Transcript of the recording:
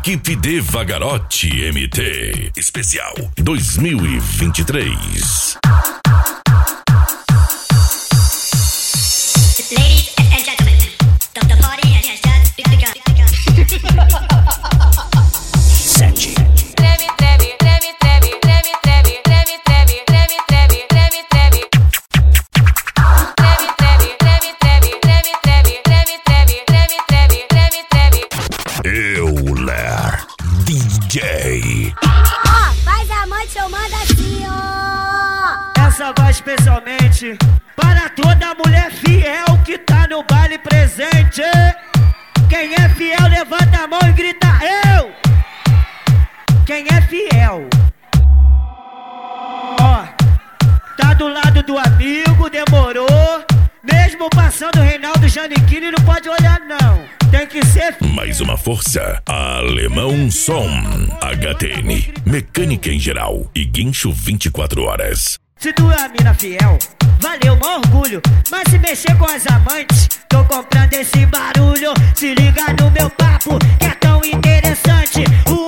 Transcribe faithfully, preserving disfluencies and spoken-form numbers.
Equipe de Vagarotti M T Especial dois mil e vinte e três. Ladies and gentlemen, the, the party has just begun. Sete. Treme, treme, treme, treme, treme, treme, treme, treme, treme, treme, treme, treme. Treme, treme, treme, treme, treme, treme, treme, treme, treme, treme, treme, treme. Euler D J. Ó, faz a mãe, eu mando assim, ó. Essa vai especialmente para toda mulher fiel que tá no baile presente. Quem é fiel, levanta a mão e grita eu. Quem é fiel? Ó, tá do lado do amigo, demorou. Mesmo passando o Reinaldo Giannichini, não pode olhar não. Tem que ser fiel. Mais uma força. Alemão Som. H T N. Mecânica em geral. E guincho vinte e quatro horas. Se tu é a mina fiel, valeu, mó orgulho. Mas se mexer com as amantes, tô comprando esse barulho. Se liga no meu papo, que é tão interessante. O